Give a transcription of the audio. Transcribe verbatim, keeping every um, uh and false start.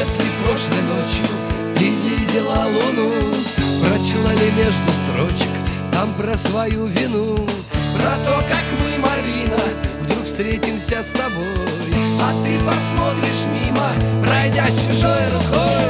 Если прошлой ночью ты видела луну, прочла ли между строчек там про свою вину, про то, как мы, Марина, вдруг встретимся с тобой, а ты посмотришь мимо, пройдя чужой рукой.